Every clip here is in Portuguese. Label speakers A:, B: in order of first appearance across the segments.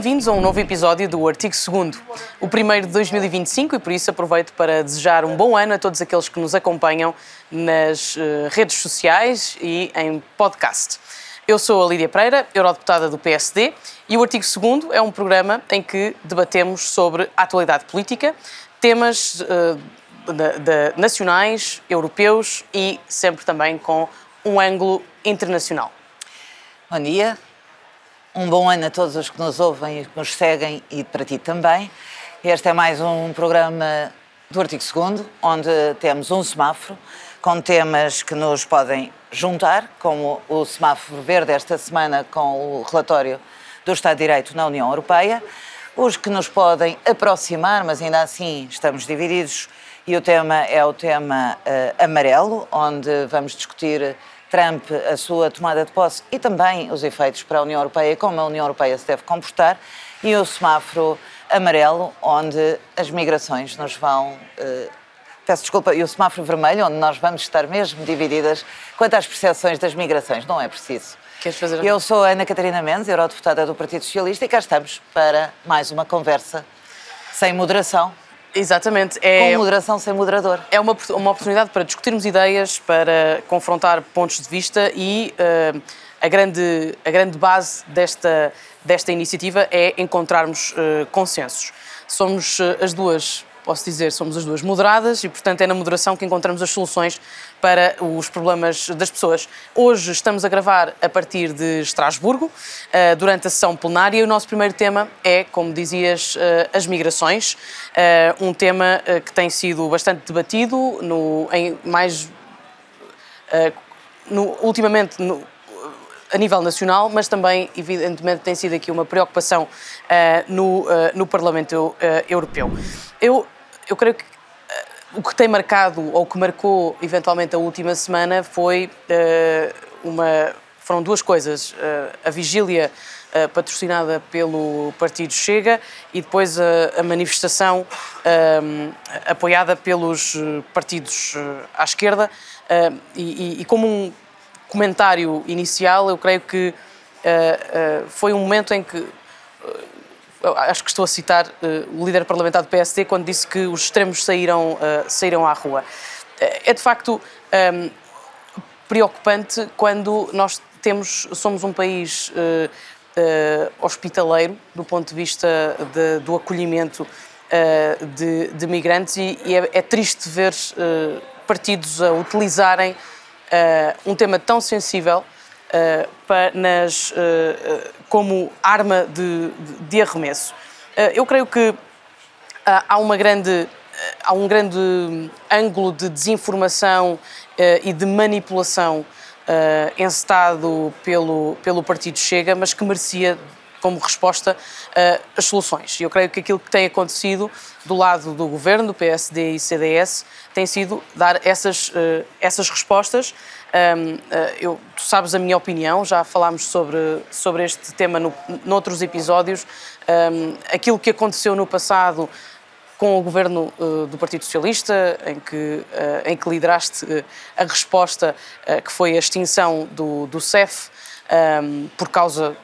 A: Bem-vindos a um novo episódio do Artigo 2º, o primeiro de 2025, e por isso aproveito para desejar um bom ano a todos aqueles que nos acompanham nas redes sociais e em podcast. Eu sou a Lídia Pereira, eurodeputada do PSD, e o Artigo 2º é um programa em que debatemos sobre a atualidade política, temas nacionais, europeus e sempre também com um ângulo internacional.
B: Bom dia, um bom ano a todos os que nos ouvem e que nos seguem e para ti também. Este é mais um programa do Artigo 2º, onde temos um semáforo com temas que nos podem juntar, como o semáforo verde esta semana com o relatório do Estado de Direito na União Europeia, os que nos podem aproximar, mas ainda assim estamos divididos, e o tema é o tema amarelo, onde vamos discutir Trump, a sua tomada de posse e também os efeitos para a União Europeia e como a União Europeia se deve comportar, e o semáforo amarelo, onde as migrações nos vão... peço desculpa, e o semáforo vermelho, onde nós vamos estar mesmo divididas quanto às percepções das migrações. Não é preciso.
A: Queres fazer?
B: Eu sou a Ana Catarina Mendes, eurodeputada do Partido Socialista, e cá estamos para mais uma conversa sem moderação.
A: Exatamente.
B: Com moderação sem moderador.
A: É uma oportunidade para discutirmos ideias, para confrontar pontos de vista e a grande base desta iniciativa é encontrarmos consensos. Somos as duas, posso dizer, somos as duas moderadas e, portanto, é na moderação que encontramos as soluções para os problemas das pessoas. Hoje estamos a gravar a partir de Estrasburgo, durante a sessão plenária, e o nosso primeiro tema é, como dizias, as migrações, um tema que tem sido bastante debatido ultimamente a nível nacional, mas também, evidentemente, tem sido aqui uma preocupação no Parlamento Europeu. Eu creio que o que tem marcado, ou que marcou eventualmente a última semana, foram duas coisas. A vigília patrocinada pelo Partido Chega e depois a manifestação apoiada pelos partidos à esquerda. E como um comentário inicial, eu creio que foi um momento em que... acho que estou a citar o líder parlamentar do PSD quando disse que os extremos saíram à rua. É de facto preocupante quando nós somos um país hospitaleiro do ponto de vista do acolhimento de migrantes e é triste ver partidos a utilizarem um tema tão sensível como arma de arremesso. Eu creio que há um grande ângulo de desinformação e de manipulação encetado pelo Partido Chega, mas que merecia como resposta as soluções. Eu creio que aquilo que tem acontecido do lado do Governo, do PSD e CDS, tem sido dar essas respostas. Tu sabes a minha opinião, já falámos sobre este tema noutros episódios. Aquilo que aconteceu no passado com o Governo do Partido Socialista, em que lideraste a resposta que foi a extinção do CEF, por causa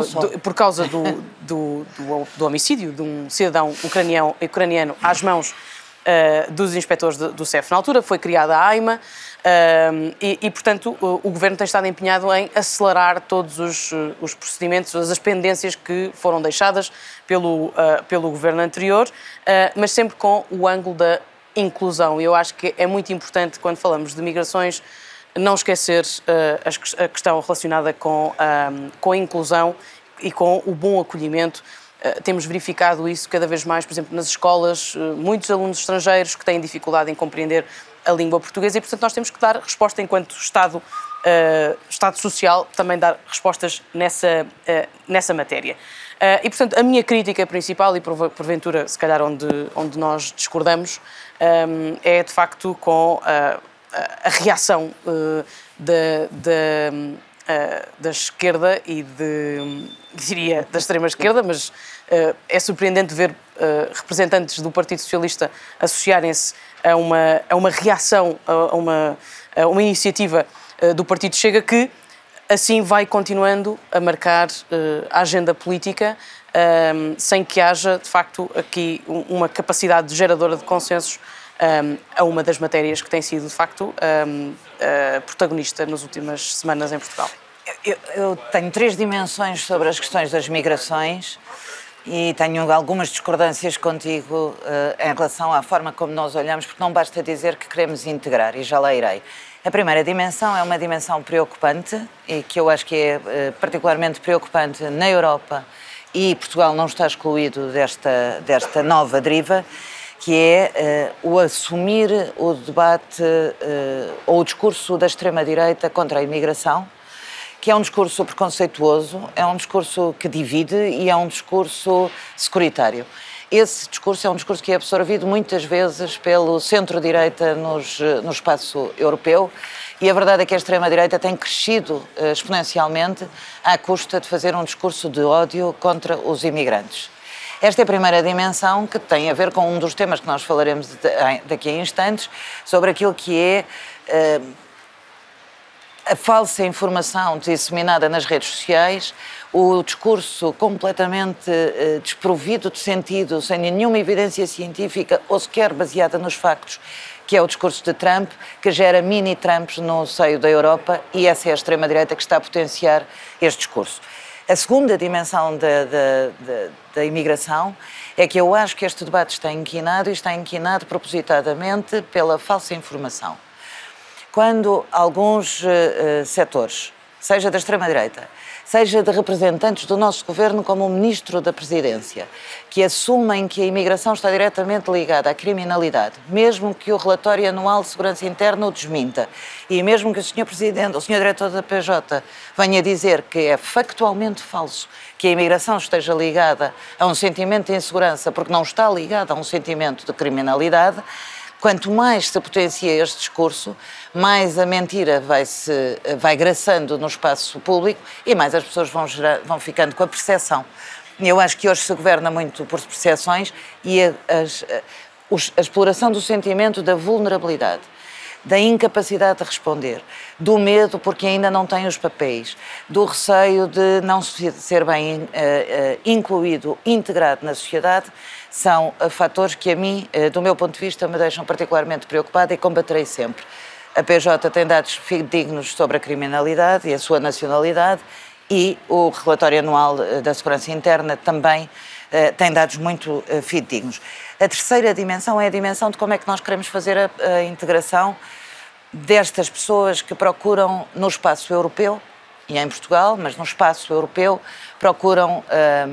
A: do homicídio de um cidadão ucraniano às mãos dos inspectores do CEF. Na altura foi criada a AIMA portanto, o Governo tem estado empenhado em acelerar todos os procedimentos, as pendências que foram deixadas pelo Governo anterior, mas sempre com o ângulo da inclusão. Eu acho que é muito importante, quando falamos de migrações, não esquecer a questão relacionada com a inclusão e com o bom acolhimento. Temos verificado isso cada vez mais, por exemplo, nas escolas, muitos alunos estrangeiros que têm dificuldade em compreender a língua portuguesa e, portanto, nós temos que dar resposta enquanto Estado social, também dar respostas nessa matéria. E, portanto, a minha crítica principal, e porventura, se calhar, onde nós discordamos, é, de facto, com a reação da esquerda e diria da extrema-esquerda, mas é surpreendente ver representantes do Partido Socialista associarem-se a uma reação, a uma iniciativa do Partido Chega que assim vai continuando a marcar a agenda política sem que haja, de facto, aqui uma capacidade geradora de consensos a uma das matérias que tem sido, de facto, protagonista nas últimas semanas em Portugal.
B: Eu tenho 3 dimensões sobre as questões das migrações e tenho algumas discordâncias contigo em relação à forma como nós olhamos, porque não basta dizer que queremos integrar, e já lá irei. A primeira dimensão é uma dimensão preocupante e que eu acho que é particularmente preocupante na Europa, e Portugal não está excluído desta nova deriva, que é o assumir o debate ou o discurso da extrema-direita contra a imigração, que é um discurso preconceituoso, é um discurso que divide e é um discurso securitário. Esse discurso é um discurso que é absorvido muitas vezes pelo centro-direita no espaço europeu, e a verdade é que a extrema-direita tem crescido exponencialmente à custa de fazer um discurso de ódio contra os imigrantes. Esta é a primeira dimensão, que tem a ver com um dos temas que nós falaremos daqui a instantes, sobre aquilo que é a falsa informação disseminada nas redes sociais, o discurso completamente desprovido de sentido, sem nenhuma evidência científica ou sequer baseada nos factos, que é o discurso de Trump, que gera mini-Trumps no seio da Europa, e essa é a extrema-direita que está a potenciar este discurso. A segunda dimensão da imigração é que eu acho que este debate está inquinado, e está inquinado propositadamente pela falsa informação. Quando alguns setores, seja da extrema-direita, seja de representantes do nosso governo, como o Ministro da Presidência, que assumem que a imigração está diretamente ligada à criminalidade, mesmo que o relatório anual de segurança interna o desminta, e mesmo que o Sr. Presidente, o Sr. Diretor da PJ venha dizer que é factualmente falso que a imigração esteja ligada a um sentimento de insegurança, porque não está ligada a um sentimento de criminalidade, quanto mais se potencia este discurso, mais a mentira vai graçando no espaço público e mais as pessoas vão ficando com a percepção. Eu acho que hoje se governa muito por percepções, e a exploração do sentimento da vulnerabilidade, da incapacidade de responder, do medo porque ainda não tem os papéis, do receio de não ser bem incluído, integrado na sociedade, são fatores que a mim, do meu ponto de vista, me deixam particularmente preocupada, e combaterei sempre. A PJ tem dados fidedignos sobre a criminalidade e a sua nacionalidade, e o relatório anual da segurança interna também tem dados muito fidedignos. A terceira dimensão é a dimensão de como é que nós queremos fazer a integração destas pessoas que procuram no espaço europeu, e em Portugal, mas no espaço europeu, procuram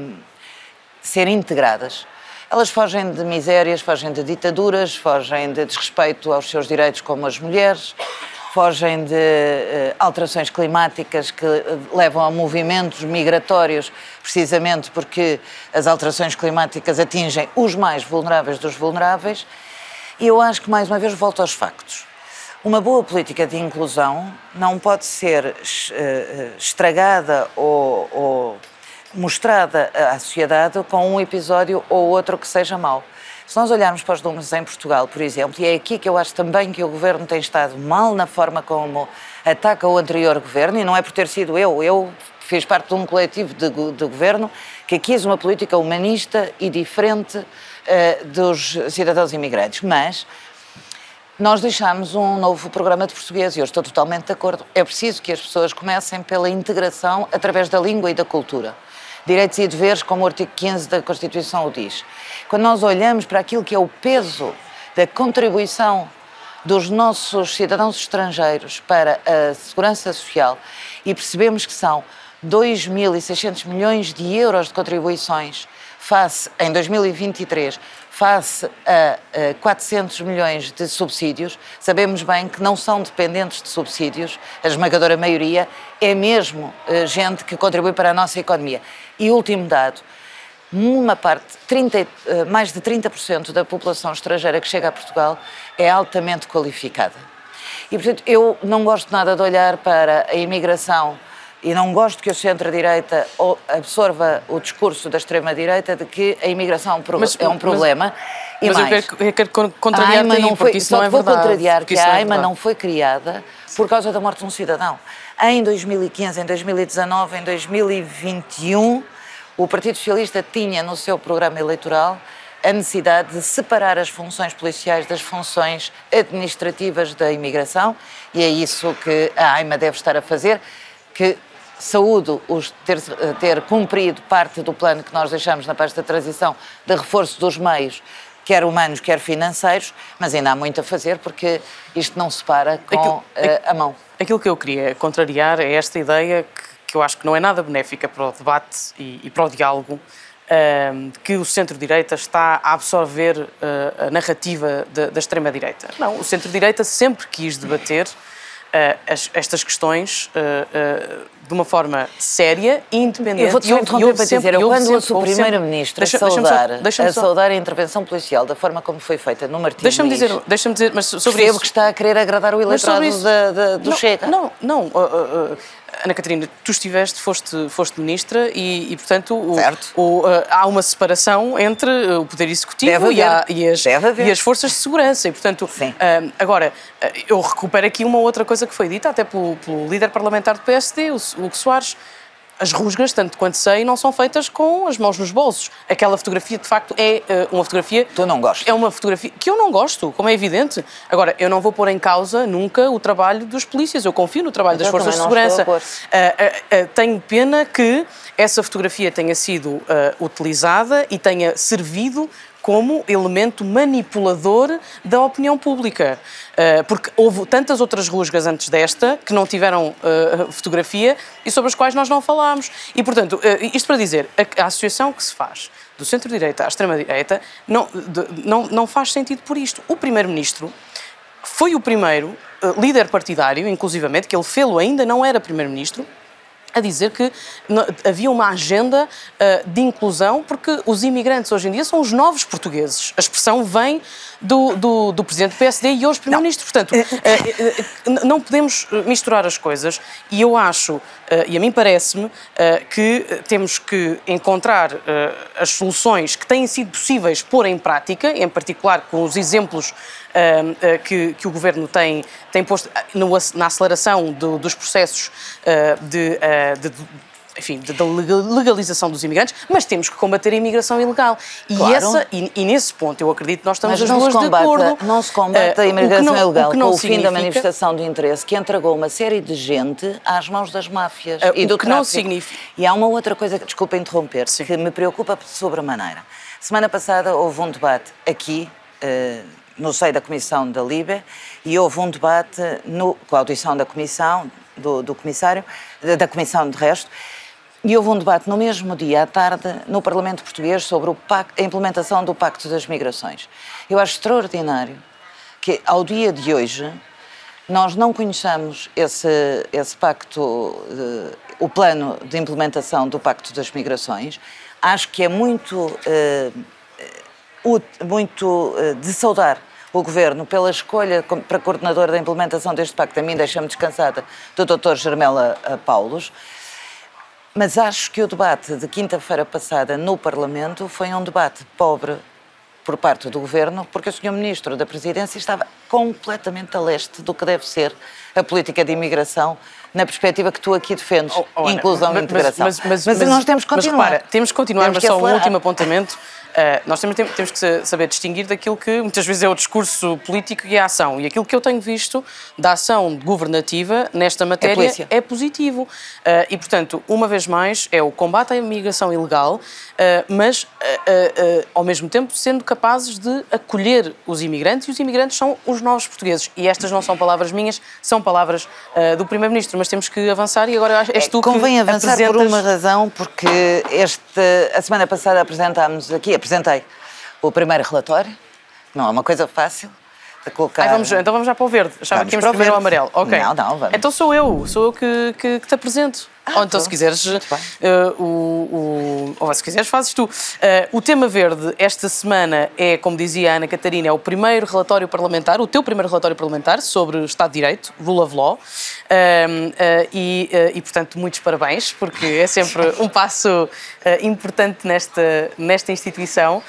B: ser integradas. Elas fogem de misérias, fogem de ditaduras, fogem de desrespeito aos seus direitos como as mulheres, fogem de alterações climáticas que levam a movimentos migratórios, precisamente porque as alterações climáticas atingem os mais vulneráveis dos vulneráveis. E eu acho que, mais uma vez, volto aos factos. Uma boa política de inclusão não pode ser estragada ou mostrada à sociedade com um episódio ou outro que seja mau. Se nós olharmos para os números em Portugal, por exemplo, e é aqui que eu acho também que o Governo tem estado mal na forma como ataca o anterior Governo, e não é por ter sido eu fiz parte de um coletivo de Governo que quis uma política humanista e diferente dos cidadãos imigrantes, mas nós deixámos um novo programa de português, e eu estou totalmente de acordo. É preciso que as pessoas comecem pela integração através da língua e da cultura. Direitos e deveres, como o artigo 15 da Constituição o diz. Quando nós olhamos para aquilo que é o peso da contribuição dos nossos cidadãos estrangeiros para a segurança social, e percebemos que são 2.600 milhões de euros de contribuições em 2023, face a 400 milhões de subsídios, sabemos bem que não são dependentes de subsídios, a esmagadora maioria é mesmo gente que contribui para a nossa economia. E último dado, mais de 30% da população estrangeira que chega a Portugal é altamente qualificada. E, portanto, eu não gosto nada de olhar para a imigração, e não gosto que o centro-direita absorva o discurso da extrema-direita de que a imigração é um problema.
A: Mas eu quero contrariar-te aí, porque isso não é verdade.
B: Vou contrariar que a AIMA não foi criada por causa da morte de um cidadão. Em 2015, em 2019, em 2021, o Partido Socialista tinha no seu programa eleitoral a necessidade de separar as funções policiais das funções administrativas da imigração, e é isso que a AIMA deve estar a fazer, que saúdo ter cumprido parte do plano que nós deixamos na pasta de transição de reforço dos meios, quer humanos, quer financeiros, mas ainda há muito a fazer porque isto não se para com a mão.
A: Aquilo que eu queria contrariar é esta ideia que eu acho que não é nada benéfica para o debate e para o diálogo, que o centro-direita está a absorver a narrativa da extrema-direita. Não, o centro-direita sempre quis debater estas questões de uma forma séria e independente.
B: Eu vou-te só interromper para dizer, quando ouço o Primeiro-Ministro a saudar a intervenção policial da forma como foi feita no Martim Luís,
A: deixa-me dizer, mas sobre
B: percebo
A: isso...
B: que está a querer agradar o eleitorado do Chega.
A: Não, Ana Catarina, tu foste ministra e portanto, há uma separação entre o Poder Executivo e as forças de segurança. E, portanto, agora, eu recupero aqui uma outra coisa que foi dita até pelo líder parlamentar do PSD, o Hugo Soares. As rusgas, tanto quanto sei, não são feitas com as mãos nos bolsos. Aquela fotografia, de facto, é uma fotografia...
B: Tu não gostas?
A: É uma fotografia que eu não gosto, como é evidente. Agora, eu não vou pôr em causa nunca o trabalho dos polícias. Eu confio no trabalho das forças de segurança. Tenho pena que essa fotografia tenha sido utilizada e tenha servido como elemento manipulador da opinião pública. Porque houve tantas outras rusgas antes desta que não tiveram fotografia e sobre as quais nós não falámos. E, portanto, isto para dizer, a associação que se faz do centro-direita à extrema-direita não faz sentido por isto. O Primeiro-Ministro foi o primeiro líder partidário, inclusivamente, que ele fê-lo ainda não era Primeiro-Ministro, a dizer que havia uma agenda de inclusão, porque os imigrantes hoje em dia são os novos portugueses. A expressão vem do presidente do PSD e hoje primeiro-ministro. Portanto, não podemos misturar as coisas e eu acho, e a mim parece-me, que temos que encontrar as soluções que têm sido possíveis pôr em prática, em particular com os exemplos que o Governo tem posto na aceleração dos processos da legalização dos imigrantes, mas temos que combater a imigração ilegal. E nesse ponto eu acredito que nós estamos as duas de acordo.
B: Não se combate a imigração ilegal com o fim da manifestação de interesse que entregou uma série de gente às mãos das máfias e do tráfico.
A: Não significa...
B: E há uma outra coisa, desculpa interromper, que me preocupa sobremaneira. Semana passada houve um debate aqui, no seio da Comissão da LIBE, e houve um debate com a audição da Comissão, do Comissário, da Comissão de resto, e houve um debate no mesmo dia, à tarde, no Parlamento Português sobre a implementação do Pacto das Migrações. Eu acho extraordinário que, ao dia de hoje, nós não conheçamos esse pacto, o plano de implementação do Pacto das Migrações. Acho que é muito de saudar o Governo pela escolha para coordenador da implementação deste pacto. A mim deixa-me descansada do Dr. Germela Paulos. Mas acho que o debate de quinta-feira passada no Parlamento foi um debate pobre por parte do Governo, porque o Sr. Ministro da Presidência estava completamente a leste do que deve ser a política de imigração na perspectiva que tu aqui defendes, inclusão e integração. Mas nós temos que continuar.
A: Mas repara, temos que continuar, mas só um último apontamento. Nós temos que saber distinguir daquilo que muitas vezes é o discurso político e a ação. E aquilo que eu tenho visto da ação governativa nesta matéria é positivo. E, portanto, uma vez mais, é o combate à imigração ilegal, mas, ao mesmo tempo, sendo capazes de acolher os imigrantes, e os imigrantes são os novos portugueses. E estas não são palavras minhas, são palavras do Primeiro-Ministro, mas temos que avançar e agora és tu que
B: convém avançar por uma razão, porque a semana passada apresentei o primeiro relatório, não é uma coisa fácil de colocar...
A: Então vamos já para o verde, achava que íamos primeiro ao amarelo. Okay.
B: Não, vamos.
A: Então sou eu que te apresento. Ou então, se quiseres, ou se quiseres, fazes tu. O tema verde esta semana é, como dizia a Ana Catarina, é o primeiro relatório parlamentar, o teu primeiro relatório parlamentar sobre o Estado de Direito, Rule of Law, e portanto, muitos parabéns, porque é sempre um passo importante nesta instituição.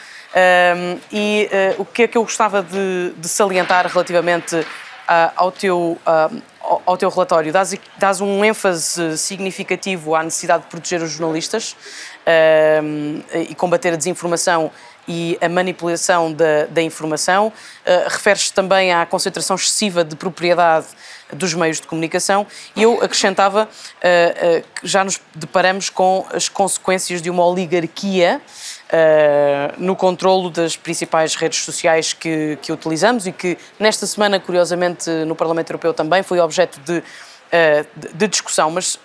A: O que é que eu gostava de salientar relativamente ao teu relatório? Dás um ênfase significativo à necessidade de proteger os jornalistas e combater a desinformação e a manipulação da informação. Refere-se também à concentração excessiva de propriedade dos meios de comunicação e eu acrescentava que já nos deparamos com as consequências de uma oligarquia no controlo das principais redes sociais que utilizamos e que nesta semana, curiosamente, no Parlamento Europeu também foi objeto de discussão, mas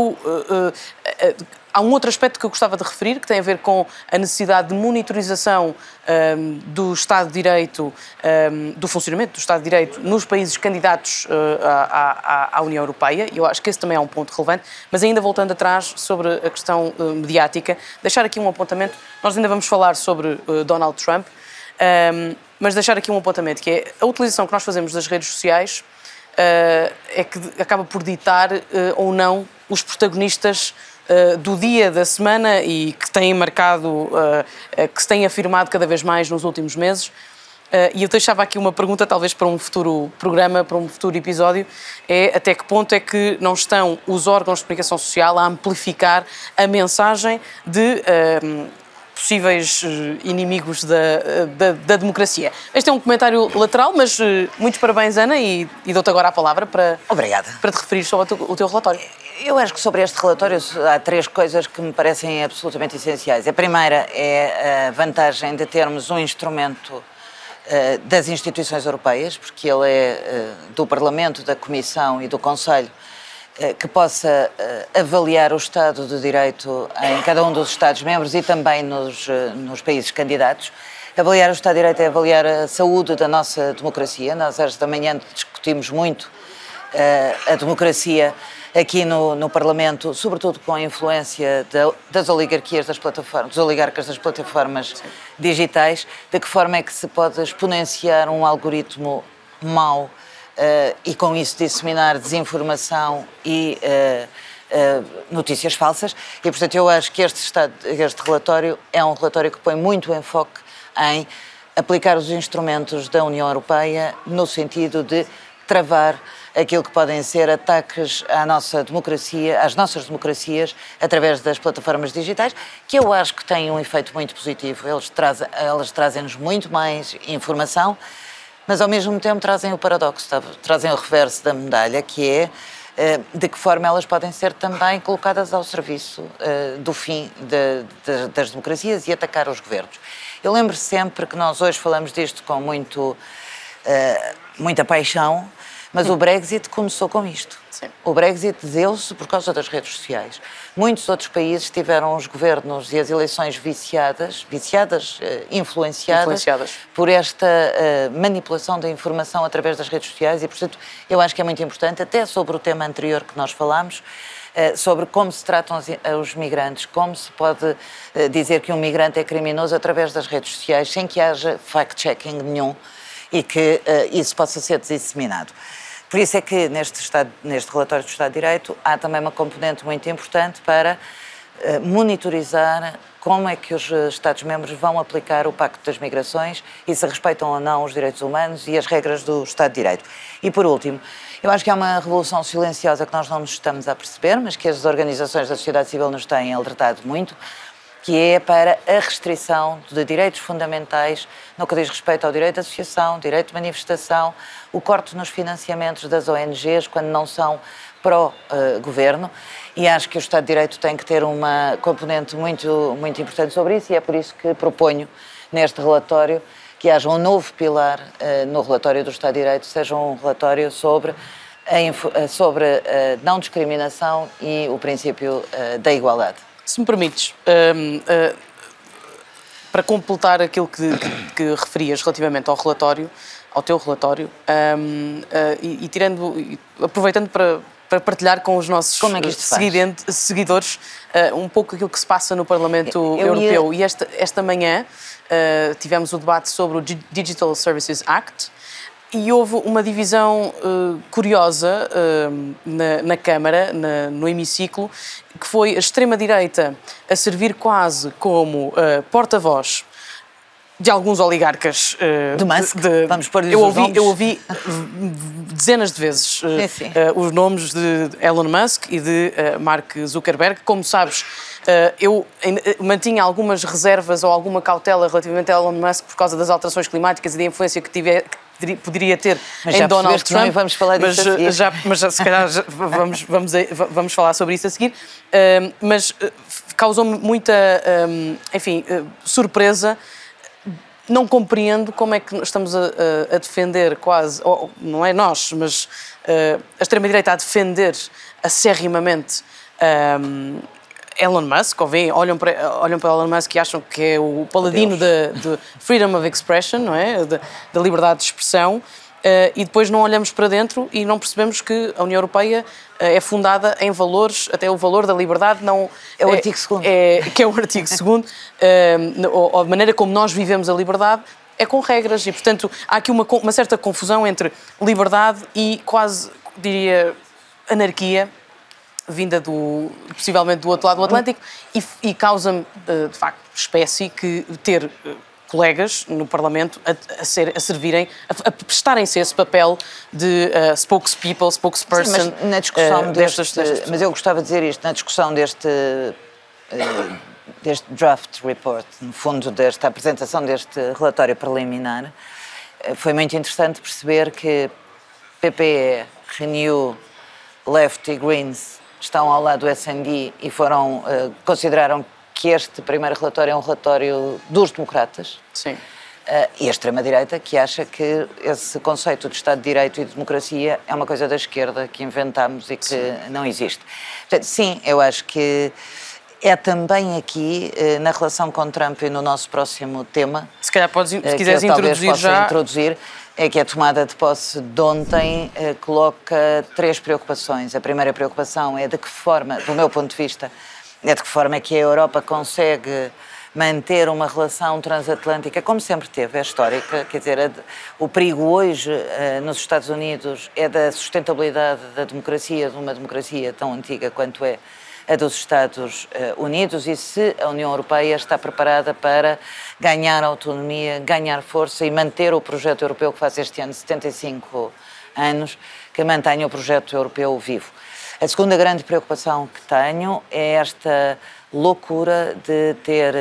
A: há um outro aspecto que eu gostava de referir, que tem a ver com a necessidade de monitorização do Estado de Direito, do funcionamento do Estado de Direito nos países candidatos à União Europeia, e eu acho que esse também é um ponto relevante, mas ainda voltando atrás sobre a questão mediática, deixar aqui um apontamento, nós ainda vamos falar sobre Donald Trump, mas deixar aqui um apontamento, que é a utilização que nós fazemos das redes sociais é que acaba por ditar ou não os protagonistas do dia, da semana e que têm marcado, que se têm afirmado cada vez mais nos últimos meses. E eu deixava aqui uma pergunta, talvez para um futuro programa, para um futuro episódio, é até que ponto é que não estão os órgãos de comunicação social a amplificar a mensagem de possíveis inimigos da democracia. Este é um comentário lateral, mas muitos parabéns, Ana, e dou-te agora a palavra para te referir sobre o teu relatório.
B: Eu acho que sobre este relatório há 3 coisas que me parecem absolutamente essenciais. A primeira é a vantagem de termos um instrumento das instituições europeias, porque ele é do Parlamento, da Comissão e do Conselho, que possa avaliar o Estado de Direito em cada um dos Estados-membros e também nos países candidatos. Avaliar o Estado de Direito é avaliar a saúde da nossa democracia. Nós, esta manhã, discutimos muito a democracia aqui no Parlamento, sobretudo com a influência das oligarquias das plataformas, dos oligarcas das plataformas digitais, de que forma é que se pode exponenciar um algoritmo mau e com isso disseminar desinformação e notícias falsas. E, portanto, eu acho que este relatório é um relatório que põe muito enfoque em aplicar os instrumentos da União Europeia no sentido de travar aquilo que podem ser ataques à nossa democracia, às nossas democracias, através das plataformas digitais, que eu acho que têm um efeito muito positivo. Elas trazem-nos muito mais informação, mas ao mesmo tempo trazem o paradoxo, trazem o reverso da medalha, que é de que forma elas podem ser também colocadas ao serviço do fim das democracias e atacar os governos. Eu lembro sempre que nós hoje falamos disto com muita paixão, mas o Brexit começou com isto.
A: Sim.
B: O Brexit deu-se por causa das redes sociais. Muitos outros países tiveram os governos e as eleições influenciadas por esta manipulação da informação através das redes sociais e, portanto, eu acho que é muito importante, até sobre o tema anterior que nós falámos, sobre como se tratam os migrantes, como se pode dizer que um migrante é criminoso através das redes sociais, sem que haja fact-checking nenhum e que isso possa ser disseminado. Por isso é que neste relatório do Estado de Direito há também uma componente muito importante para monitorizar como é que os Estados-membros vão aplicar o Pacto das Migrações e se respeitam ou não os direitos humanos e as regras do Estado de Direito. E por último, eu acho que há uma revolução silenciosa que nós não nos estamos a perceber, mas que as organizações da sociedade civil nos têm alertado muito, que é para a restrição de direitos fundamentais no que diz respeito ao direito de associação, direito de manifestação, o corte nos financiamentos das ONGs quando não são pró-governo, e acho que o Estado de Direito tem que ter uma componente muito, muito importante sobre isso, e é por isso que proponho neste relatório que haja um novo pilar no relatório do Estado de Direito, seja um relatório sobre a não discriminação e o princípio da igualdade.
A: Se me permites, para completar aquilo que referias relativamente ao relatório, ao teu relatório, aproveitando para partilhar com os nossos seguidores um pouco aquilo que se passa no Parlamento Europeu. E esta manhã tivemos o debate sobre o Digital Services Act, e houve uma divisão curiosa na Câmara, no hemiciclo, que foi a extrema-direita a servir quase como porta-voz de alguns oligarcas.
B: De Musk? Vamos pôr-lhes
A: eu
B: os nomes?
A: Eu ouvi dezenas de vezes os nomes de Elon Musk e de Mark Zuckerberg. Como sabes, eu mantinha algumas reservas ou alguma cautela relativamente a Elon Musk por causa das alterações climáticas e da influência que poderia ter em Donald Trump.
B: Não, vamos falar disso a seguir.
A: Mas se calhar vamos falar sobre isso a seguir. Mas causou-me muita, surpresa. Não compreendo como é que estamos a defender quase, ou não é nós, mas a extrema-direita a defender acérrimamente Elon Musk, olham para Elon Musk e acham que é o paladino de freedom of expression, não é? Da liberdade de expressão, e depois não olhamos para dentro e não percebemos que a União Europeia é fundada em valores, até o valor da liberdade não...
B: É o artigo 2º.
A: Que é o artigo 2º, a maneira como nós vivemos a liberdade é com regras e, portanto, há aqui uma certa confusão entre liberdade e quase, diria, anarquia, vinda possivelmente do outro lado do Atlântico, e causa-me, de facto, espécie que ter colegas no Parlamento a servirem, a prestarem-se esse papel de spokesperson.
B: Sim, mas na discussão mas eu gostava de dizer isto, na discussão deste draft report, no fundo desta apresentação deste relatório preliminar, foi muito interessante perceber que PPE, Renew, Left e Greens estão ao lado do SND e consideraram que este primeiro relatório é um relatório dos democratas.
A: Sim.
B: E a extrema-direita, que acha que esse conceito de Estado de Direito e de democracia é uma coisa da esquerda que inventámos e que não existe. Portanto, sim, eu acho que é também aqui, na relação com Trump e no nosso próximo tema...
A: Se calhar se quiseres introduzir já...
B: É que a tomada de posse de ontem coloca 3 preocupações. A primeira preocupação é de que forma, do meu ponto de vista, é de que forma é que a Europa consegue manter uma relação transatlântica, como sempre teve, é histórica. Quer dizer, o perigo hoje nos Estados Unidos é da sustentabilidade da democracia, de uma democracia tão antiga quanto é a dos Estados Unidos, e se a União Europeia está preparada para ganhar autonomia, ganhar força e manter o projeto europeu que faz este ano 75 anos, que mantenha o projeto europeu vivo. A segunda grande preocupação que tenho é esta loucura de ter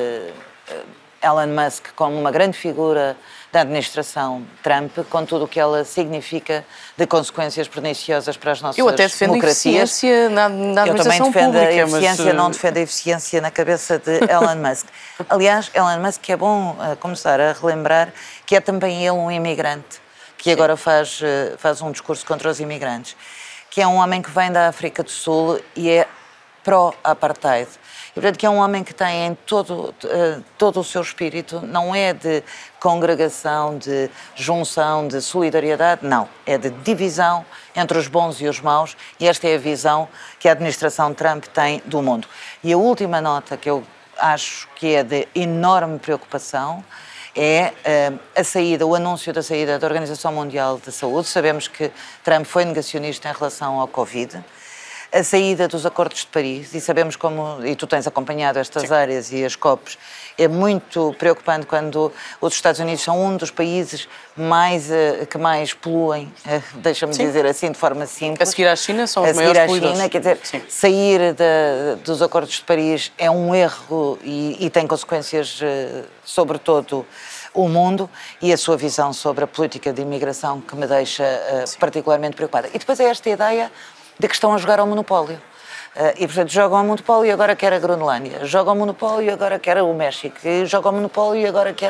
B: Elon Musk como uma grande figura da administração Trump, com tudo o que ela significa de consequências perniciosas para as nossas democracias.
A: Eu até defendo a eficiência na administração pública.
B: Eu também defendo a eficiência, não defendo a eficiência na cabeça de Elon Musk. Aliás, Elon Musk é bom começar a relembrar que é também ele um imigrante, que agora faz um discurso contra os imigrantes, que é um homem que vem da África do Sul e é pró-apartheid. E, portanto, que é um homem que tem em todo o seu espírito, não é de congregação, de junção, de solidariedade, não. É de divisão entre os bons e os maus, e esta é a visão que a administração Trump tem do mundo. E a última nota que eu acho que é de enorme preocupação é o anúncio da saída da Organização Mundial da Saúde. Sabemos que Trump foi negacionista em relação ao Covid. A saída dos acordos de Paris, e sabemos como, e tu tens acompanhado estas áreas e as COPs, é muito preocupante quando os Estados Unidos são um dos países que mais poluem, deixa-me dizer assim, de forma simples.
A: A seguir à China são os maiores poluidores.
B: China, quer dizer, sair dos acordos de Paris é um erro e tem consequências sobre todo o mundo, e a sua visão sobre a política de imigração que me deixa particularmente preocupada. E depois é esta ideia de que estão a jogar ao monopólio. E, portanto, jogam ao monopólio e agora quer a Groenlândia. Jogam ao monopólio e agora quer o México. E jogam ao monopólio e agora quer...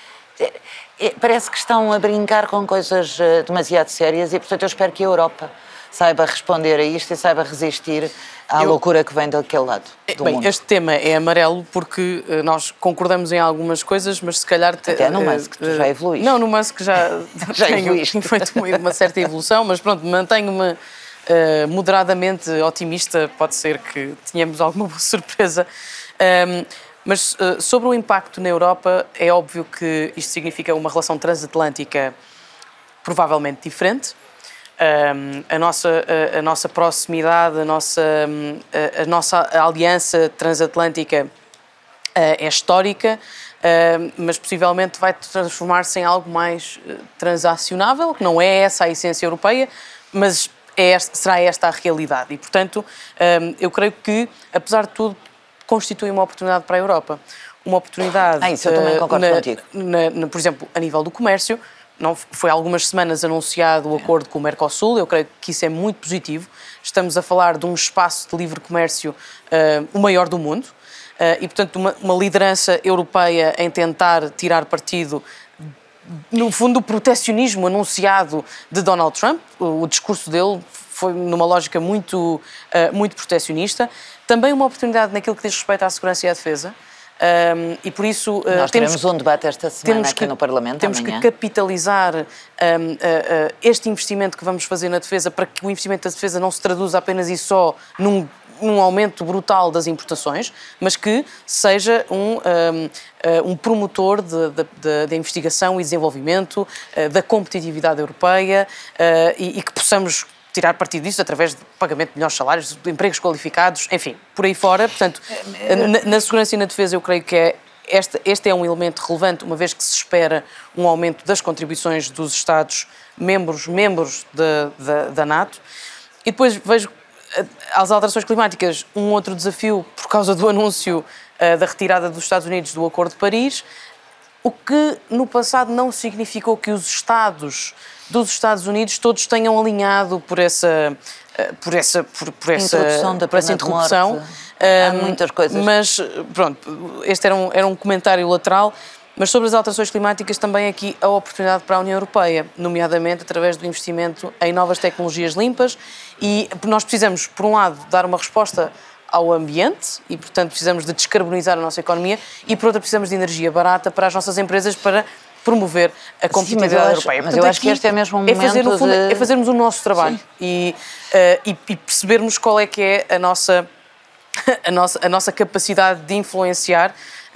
B: Parece que estão a brincar com coisas demasiado sérias e, portanto, eu espero que a Europa saiba responder a isto e saiba resistir à loucura que vem daquele lado do mundo.
A: Este tema é amarelo porque nós concordamos em algumas coisas, mas se calhar...
B: Até no Musk, tu já evoluíste.
A: Não, no Musk já
B: evoluíste.
A: Feito uma certa evolução, mas pronto, mantenho-me moderadamente otimista, pode ser que tenhamos alguma boa surpresa. Mas sobre o impacto na Europa, é óbvio que isto significa uma relação transatlântica provavelmente diferente. A nossa proximidade, a nossa aliança transatlântica é histórica. mas possivelmente vai transformar-se em algo mais transacionável, que não é essa a essência europeia, mas será esta a realidade. E, portanto, eu creio que, apesar de tudo, constitui uma oportunidade para a Europa. Uma oportunidade...
B: Isso eu também concordo contigo.
A: Por exemplo, a nível do comércio, não foi há algumas semanas anunciado o acordo com o Mercosul, eu creio que isso é muito positivo. Estamos a falar de um espaço de livre comércio o maior do mundo e, portanto, uma liderança europeia em tentar tirar partido, no fundo, do protecionismo anunciado de Donald Trump. O discurso dele foi numa lógica muito protecionista. Também uma oportunidade naquilo que diz respeito à segurança e à defesa. E por isso
B: nós teremos um debate esta semana aqui no Parlamento.
A: Temos que capitalizar este investimento que vamos fazer na defesa para que o investimento da defesa não se traduza apenas e só num aumento brutal das importações, mas que seja um promotor de investigação e desenvolvimento, da competitividade europeia e que possamos tirar partido disso através de pagamento de melhores salários, de empregos qualificados, enfim, por aí fora. Portanto, na segurança e na defesa eu creio que este é um elemento relevante, uma vez que se espera um aumento das contribuições dos Estados-membros da NATO. E depois vejo as alterações climáticas um outro desafio por causa do anúncio da retirada dos Estados Unidos do Acordo de Paris, o que no passado não significou que os Estados dos Estados Unidos todos tenham alinhado por essa interrupção.
B: Há muitas coisas.
A: Mas, pronto, este era um comentário lateral. Mas sobre as alterações climáticas, também aqui a oportunidade para a União Europeia, nomeadamente através do investimento em novas tecnologias limpas. E nós precisamos, por um lado, dar uma resposta ao ambiente e, portanto, precisamos de descarbonizar a nossa economia e, por outra, precisamos de energia barata para as nossas empresas para promover a competitividade europeia.
B: Mas eu acho que este é mesmo um momento
A: é fazermos o nosso trabalho e percebermos qual é que é a nossa capacidade de influenciar,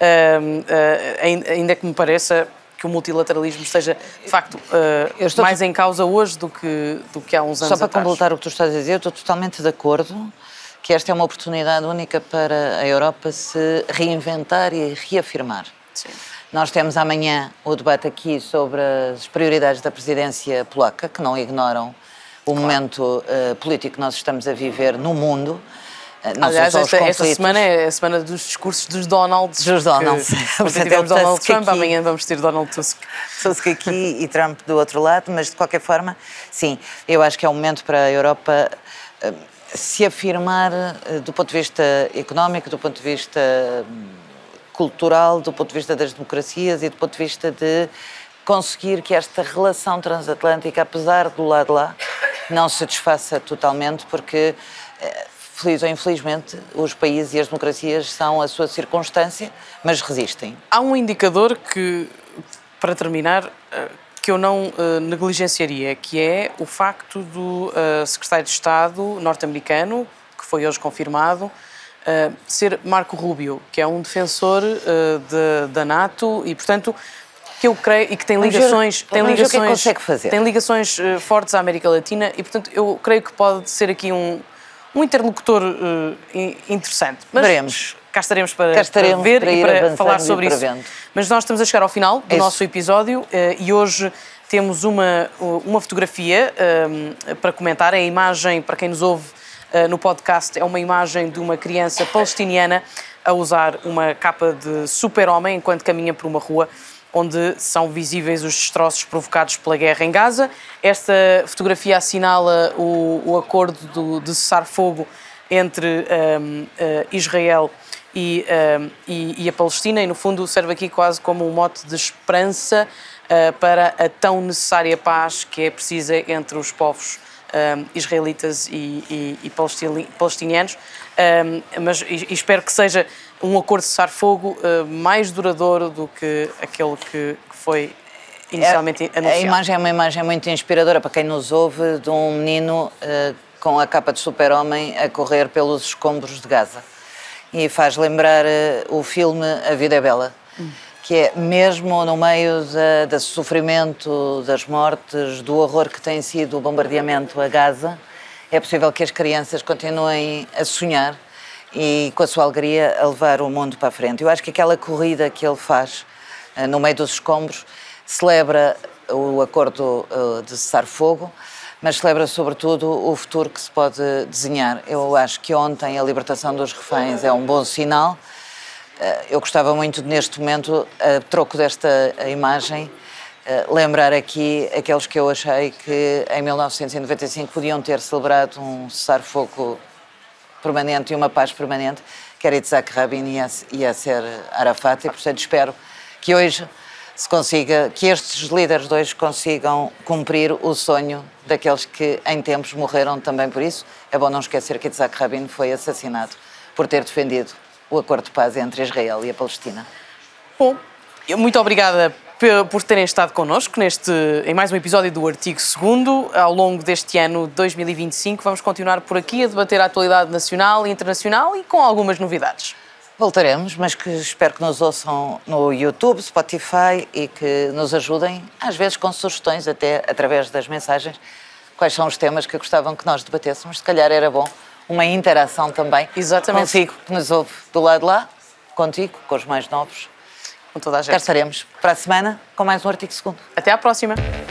A: ainda que me pareça que o multilateralismo esteja, de facto, mais em causa hoje do que há uns anos atrás.
B: Só para completar o que tu estás a dizer, eu estou totalmente de acordo que esta é uma oportunidade única para a Europa se reinventar e reafirmar.
A: Sim.
B: Nós temos amanhã o debate aqui sobre as prioridades da presidência polaca, que não ignoram o momento político que nós estamos a viver no mundo.
A: Aliás, esta semana é a semana dos discursos dos Donalds.
B: Dos Donalds.
A: Tivemos Donald Trump, amanhã vamos ter Donald Tusk.
B: Tusk aqui e Trump do outro lado, mas de qualquer forma, sim, eu acho que é um momento para a Europa se afirmar do ponto de vista económico, do ponto de vista cultural, do ponto de vista das democracias e do ponto de vista de conseguir que esta relação transatlântica, apesar do lado de lá, não se desfaça totalmente, porque, feliz ou infelizmente, os países e as democracias são a sua circunstância, mas resistem.
A: Há um indicador que, para terminar, que eu não negligenciaria, que é o facto do secretário de Estado norte-americano, que foi hoje confirmado, ser Marco Rubio, que é um defensor da NATO e, portanto, que eu creio e que tem ligações, tem ligações fortes à América Latina e, portanto, eu creio que pode ser aqui um interlocutor interessante. Mas
B: veremos.
A: Cá estaremos para ver e para falar sobre isso. Mas nós estamos a chegar ao final do nosso episódio e hoje temos uma fotografia para comentar. A imagem, para quem nos ouve no podcast, é uma imagem de uma criança palestiniana a usar uma capa de super-homem enquanto caminha por uma rua onde são visíveis os destroços provocados pela guerra em Gaza. Esta fotografia assinala o acordo de cessar-fogo entre Israel e a Palestina e, no fundo, serve aqui quase como um mote de esperança para a tão necessária paz que é precisa entre os povos israelitas e palestinianos, mas espero que seja um acordo de cessar-fogo mais duradouro do que aquele que foi inicialmente anunciado.
B: A imagem é uma imagem muito inspiradora para quem nos ouve, de um menino com a capa de super-homem a correr pelos escombros de Gaza. E faz lembrar o filme A Vida é Bela, que é mesmo no meio do sofrimento, das mortes, do horror que tem sido o bombardeamento a Gaza, é possível que as crianças continuem a sonhar e com a sua alegria a levar o mundo para a frente. Eu acho que aquela corrida que ele faz no meio dos escombros celebra o acordo de cessar-fogo, mas celebra sobretudo o futuro que se pode desenhar. Eu acho que ontem a libertação dos reféns é um bom sinal. Eu gostava muito, neste momento, a troco desta imagem, lembrar aqui aqueles que eu achei que em 1995 podiam ter celebrado um cessar-fogo permanente e uma paz permanente, que era Yitzhak Rabin e Yasser Arafat, e portanto espero que hoje se consiga, que estes líderes de hoje consigam cumprir o sonho daqueles que em tempos morreram também por isso. É bom não esquecer que Yitzhak Rabin foi assassinado por ter defendido o acordo de paz entre Israel e a Palestina.
A: Bom, muito obrigada por terem estado connosco em mais um episódio do Artigo 2º. Ao longo deste ano de 2025 vamos continuar por aqui a debater a atualidade nacional e internacional e com algumas novidades.
B: Voltaremos, mas que espero que nos ouçam no YouTube, Spotify e que nos ajudem, às vezes com sugestões, até através das mensagens, quais são os temas que gostavam que nós debatêssemos. Se calhar era bom uma interação também.
A: Exatamente.
B: Consigo, que nos ouve do lado de lá, contigo, com os mais novos.
A: Com toda a gente.
B: Cá estaremos para a semana com mais um Artigo 2º.
A: Até à próxima.